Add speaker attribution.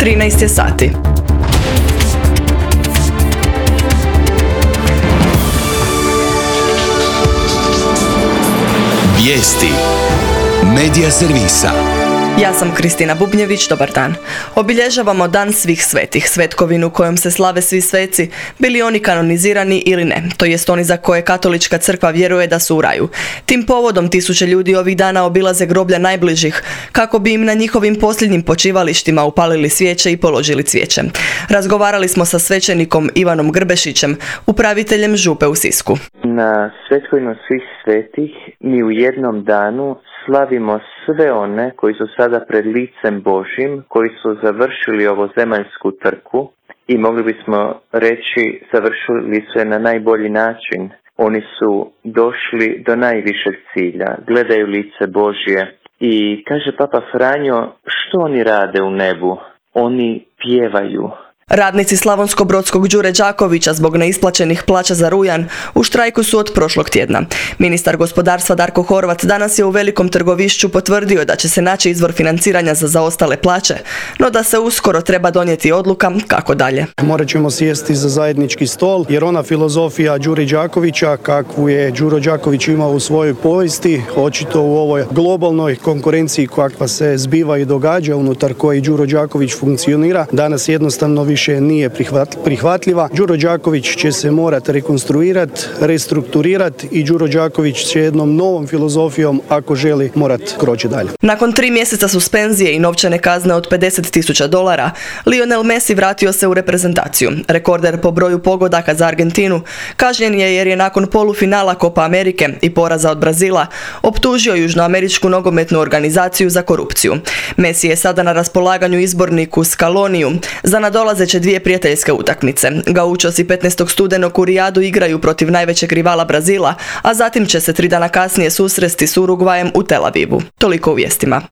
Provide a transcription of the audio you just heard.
Speaker 1: 13 je sati.
Speaker 2: Vijesti Medija servisa.
Speaker 1: Ja sam Kristina Bubnjević, dobar dan. Obilježavamo Dan svih svetih, svetkovinu kojom se slave svi sveci, bili oni kanonizirani ili ne, to jest oni za koje katolička crkva vjeruje da su u raju. Tim povodom tisuće ljudi ovih dana obilaze groblja najbližih, kako bi im na njihovim posljednjim počivalištima upalili svijeće i položili cvijeće. Razgovarali smo sa svećenikom Ivanom Grbešićem, upraviteljem župe u Sisku.
Speaker 3: Na svetkovinu svih svetih mi u jednom danu slavimo sve one koji su sada pred licem Božjim, koji su završili ovo zemaljsku trku i mogli bismo reći završili su je na najbolji način. Oni su došli do najvišeg cilja, gledaju lice Božje i kaže Papa Franjo, što oni rade u nebu? Oni pjevaju.
Speaker 1: Radnici Slavonsko-brodskog Đure Đakovića zbog neisplaćenih plaća za rujan u štrajku su od prošlog tjedna. Ministar gospodarstva Darko Horvat danas je u Velikom Trgovišću potvrdio da će se naći izvor financiranja za zaostale plaće, no da se uskoro treba donijeti odluka kako dalje.
Speaker 4: Morat ćemo sjesti za zajednički stol, jer ona filozofija Đure Đakovića, kakvu je Đuro Đaković imao u svojoj povijesti, očito u ovoj globalnoj konkurenciji kakva se zbiva i događa unutar koje Đuro Đaković funkcionira, danas jednostavno više nije prihvatljiva. Đuro Đaković će se morati rekonstruirati, restrukturirati i Đuro Đaković će jednom novom filozofijom, ako želi, morati kročiti dalje.
Speaker 1: Nakon 3 mjeseca suspenzije i novčane kazne od $50.000, Lionel Messi vratio se u reprezentaciju. Rekorder po broju pogodaka za Argentinu kažnjen je jer je nakon polufinala Copa Amerike i poraza od Brazila optužio južnoameričku nogometnu organizaciju za korupciju. Messi je sada na raspolaganju izborniku Scaloniju za nadolazeće 2 prijateljske utakmice. Gaučosi 15. studenog u Rijadu igraju protiv najvećeg rivala Brazila, a zatim će se 3 dana kasnije susresti s Urugvajem u Tel Avivu. Toliko u vijestima.